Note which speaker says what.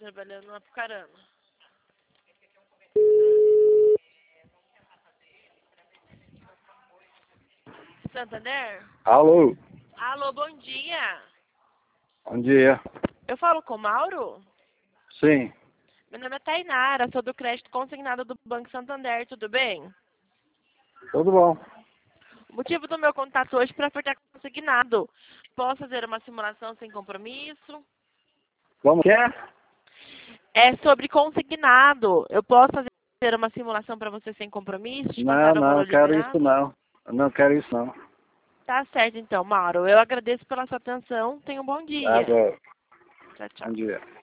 Speaker 1: trabalhando na Apucarana. Santander?
Speaker 2: Alô,
Speaker 1: Alô, bom dia.
Speaker 2: bom dia.
Speaker 1: Eu falo com o Mauro?
Speaker 2: Sim,
Speaker 1: Meu nome é Tainara, sou do crédito consignado do Banco Santander, tudo bem?
Speaker 2: tudo bom.
Speaker 1: O motivo do meu contato hoje é para ofertar consignado. Posso fazer uma simulação sem compromisso?
Speaker 2: Como que é?
Speaker 1: É sobre consignado. Eu posso fazer uma simulação para você sem compromisso? Te
Speaker 2: Não,
Speaker 1: passar o
Speaker 2: não,
Speaker 1: valor
Speaker 2: quero isso
Speaker 1: liberado?
Speaker 2: não. Não quero isso não.
Speaker 1: Tá certo então, Mauro. Eu agradeço pela sua atenção. Tenha um bom dia.
Speaker 2: Agora,
Speaker 1: Tchau,
Speaker 2: bom
Speaker 1: tchau.
Speaker 2: dia.